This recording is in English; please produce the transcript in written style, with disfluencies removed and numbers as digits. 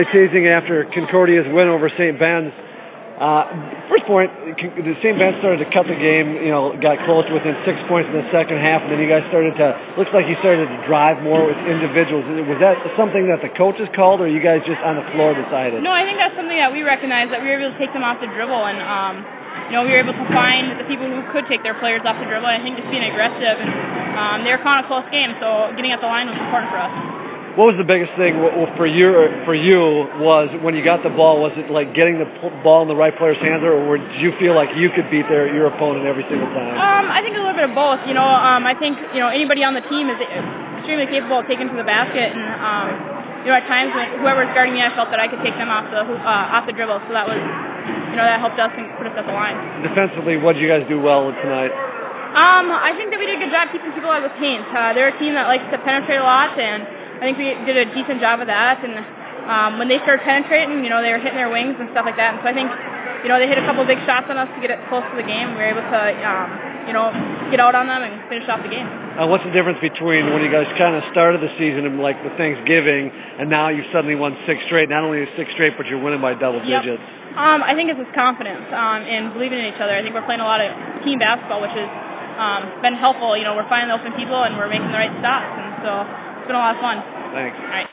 Teasing after Concordia's win over St. Ben's. First point, the St. Ben's started to cut the game, got close within 6 points in the second half, and then you guys looks like you started to drive more with individuals. Was that something that the coaches called, or you guys just on the floor decided? No, I think that's something that we recognized, that we were able to take them off the dribble, and we were able to find the people who could take their players off the dribble, and I think just being aggressive, and they were calling a close game, so getting at the line was important for us. What was the biggest thing for you was when you got the ball? Was it like getting the ball in the right player's hands, or did you feel like you could beat your opponent every single time? I think a little bit of both. I think anybody on the team is extremely capable of taking to the basket, and at times whoever was guarding me, I felt that I could take them off the dribble. So that was that helped us and put us at the line. Defensively, what did you guys do well tonight? I think that we did a good job keeping people out of the paint. They're a team that likes to penetrate a lot, and I think we did a decent job of that, and when they started penetrating, they were hitting their wings and stuff like that, and so I think, they hit a couple of big shots on us to get it close to the game. We were able to, get out on them and finish off the game. What's the difference between when you guys kind of started the season and like the Thanksgiving, and now you've suddenly won 6 straight, not only 6 straight, but you're winning by double digits? I think it's just confidence and believing in each other. I think we're playing a lot of team basketball, which has been helpful. We're finding the open people, and we're making the right stops, and so it's been a lot of fun. Thanks. All right.